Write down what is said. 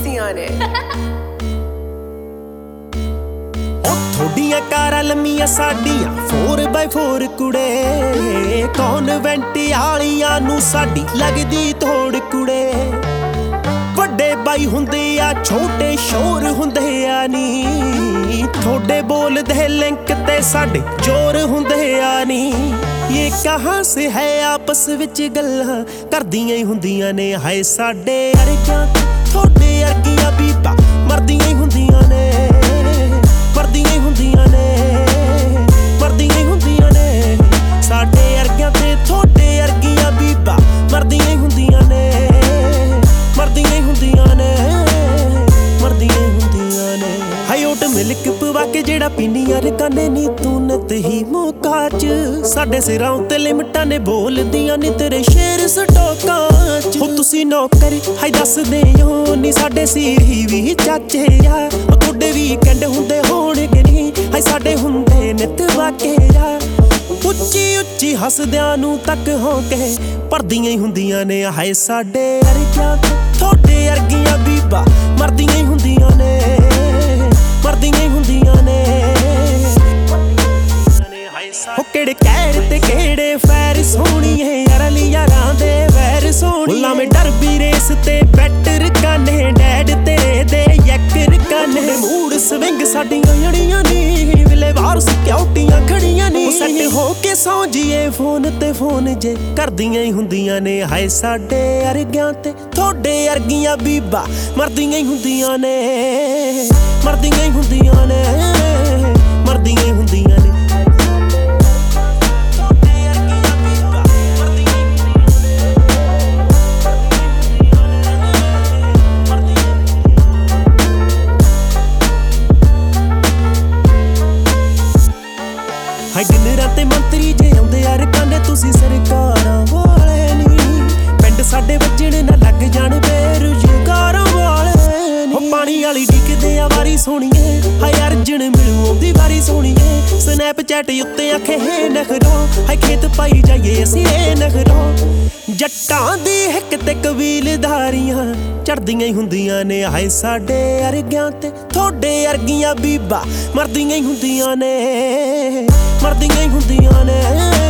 Mixy on it. ਥੋਡੀਆਂ ਕਾਰਾਂ ਲੰਮੀਆਂ ਸਾਡੀਆਂ 4x4 ਕੁੜੇ ਕੌਨਵੈਂਟ ਆਲੀਆਂ ਨੂੰ ਸਾਡੀ ਲੱਗਦੀ ਤੋੜ ਕੁੜੇ ਵੱਡੇ ਬਾਈ ਹੁੰਦੇ ਆ ਛੋਟੇ ਸ਼ੋਰ ਹੁੰਦੇ ਆ ਨੀ ਥੋੜੇ ਬੋਲਦੇ ਲਿੰਕ ਤੇ ਸਾਡੇ ਜ਼ੋਰ ਹੁੰਦੇ ਆ ਨੀ ਇਹ ਕਹਾਂ ਸੇ ਹੈ ਆਪਸ ਵਿੱਚ ਗੱਲਾਂ ਕਰਦੀਆਂ ਹੀ ਹੁੰਦੀਆਂ ਨੇ ਹਾਏ ਸਾਡੇ ਅਰਗਿਆਂ ਥੋੜੇ ਅਰਗੀਆਂ ਬੀਬਾ ਮਰਦੀਆਂ ਹੀ ਹੁੰਦੀਆਂ ਨੇ ਮਰਦੀਆਂ ਹੀ ਹੁੰਦੀਆਂ ਨੇ ਮਰਦੀਆਂ ਹੀ ਹੁੰਦੀਆਂ ਨੇ ਸਾਡੇ ਅਰਗਿਆਂ ਤੇ ਥੋੜੇ ਅਰਗੀਆਂ ਬੀਬਾ ਮਰਦੀਆਂ ਹੀ ਹੁੰਦੀਆਂ ਨੇ ਮਰਦੀਆਂ ਹੀ ਹੁੰਦੀਆਂ ਨੇ ਮਰਦੀਆਂ ਹੀ ਹੁੰਦੀਆਂ ਨੇ ਹਾਈ ਓਟ ਮਿਲਕ ਪਵਾ ਕੇ ਜਿਹੜਾ ਪੀਨੀ ਯਾਰ ਕਾਨੇ ਨੀ ਤੂੰ ਨਤ ਹੀ ਮੋਕਾਚ ਸਾਡੇ ਸਿਰਾਂ ਉੱਤੇ ਲਿਮਟਾਂ ਨੇ ਬੋਲਦੀਆਂ ਨੀ ਤੇਰੇ ਸ਼ੇਰ ਸਟੋਕਾਂ ਚ ਹੋ ਤੁਸੀਂ ਨੌਕਰ ਹਾਈ ਦੱਸਦੇ ਹੋ ਨੀ ਸਾਡੇ ਸਿਰ ਹੀ ਵੀ ਚਾਚੇ ਆ ਤੁਹਾਡੇ ਵੀਕਐਂਡ ਹੁੰਦੇ ਹੋਣਗੇ ਨੀ ਹਾਈ ਸਾਡੇ ਹੁੰਦੇ ਨਿਤ ਵਾਕੇਰਾ ਉੱਚੀ ਉੱਚੀ ਹੱਸਦਿਆਂ ਨੂੰ ਤੱਕ ਹੋ ਕੇ ਪਰਦੀਆਂ ਹੀ ਹੁੰਦੀਆਂ ਨੇ ਹਾਏ ਸਾਡੇ ਅਰਗਿਆਂ ਥੋੜੇ ਅਰਗੀਆਂ ਬੀਬਾ ਮਰਦੀਆਂ ਹੀ ਹੁੰਦੀਆਂ ਨੇ ਮਰਦੀਆਂ ਹੀ ਹੁੰਦੀਆਂ ਨੇ ਹੋ ਕਿਹੜੇ ਕਹਿਰ ਤੇ ਕਿਹੜੇ ਫੈਰ ਸੋਹਣੀਏ ਯਾਰਾਂ ਯਾਰਾਂ ਦੇ ਵੈਰ ਸੋਹਣੀ ਲਾਵੇਂ ਡਰਬੀ ਰੇਸ ਤੇ ਬੈਟਰ ਕਾਨੇ ਡੈਡ ਤੇਰੇ ਦੇ ਯੱਕਰ ਕਾਨੇ ਮੂਡ ਸਵਿੰਗ ਸਾਡੀਆਂ ਜੜੀਆਂ ਨੀ ਵਿਲੇ ਬਾਹਰ ਸਿਕਿਉਰਟੀਆਂ ਖੜੀਆਂ ਨੀ ਸੈੱਟ ਹੋ ਕੇ ਸੌਂ ਜੀਏ ਫੋਨ ਤੇ ਫੋਨ ਜੇ ਕਰਦੀਆਂ ਹੀ ਹੁੰਦੀਆਂ ਨੇ ਹਾਏ ਸਾਡੇ ਅਰਗਿਆਂ ਤੇ ਥੋੜੇ ਅਰਗੀਆਂ ਬੀਬਾ ਮਰਦੀਆਂ ਹੀ ਹੁੰਦੀਆਂ ਨੇ ਮਰਦੀਆਂ ਹੀ ਹੁੰਦੀਆਂ ਨੇ ਮਰਦੀਆਂ ਹੀ ਹੁੰਦੀਆਂ ਨੇ ਹਾਈ ਡਿਨਰਾਂ ਤੇ ਮੰਤਰੀ ਜੇ ਆਉਂਦੇ ਯਾਰ ਕਾਨੇ ਤੁਸੀਂ ਸਰਕਾਰਾਂ ਵਾਲੇ ਨੀ ਪਿੰਡ ਸਾਡੇ ਵੱਜਣ ਨਾ ਲੱਗ ਜਾਣ ਬੇਰੁਜ਼ਗਾਰਾਂ ਵਾਲੇ ਨੀ ਹੋ ਪਾਣੀ ਵਾਲੀ ਡਿੱਗਦੇ ਆ ਵਾਰੀ ਸੋਹਣੀਏ ਹਾਈ ਅਰਜਨ ਮਿਲੂ ਆਉਂਦੀ ਵਾਰੀ ਸੋਹਣੀਏ ਸਨੈਪਚੈਟ ਉੱਤੇ ਆਖੇ ਹੈ ਨਖਰੋ ਹਾਈ ਖੇਤ ਪਾਈ ਜਾਈਏ ਅਸੀਂ ਇਹ ਨਖਰੋ ਜੱਟਾਂ ਦੀ ਹਿੱਕ ਤੇ ਕਬੀਲਦਾਰੀਆਂ ਚੜਦੀਆਂ ਹੀ ਹੁੰਦੀਆਂ ਨੇ ਹਾਏ ਸਾਡੇ ਅਰਗਿਆਂ ਤੇ ਥੋੜੇ ਅਰਗੀਆਂ ਬੀਬਾ ਮਰਦੀਆਂ ਹੀ ਹੁੰਦੀਆਂ ਨੇ ਮਰਦੀਆਂ ਹੀ ਹੁੰਦੀਆਂ ਨੇ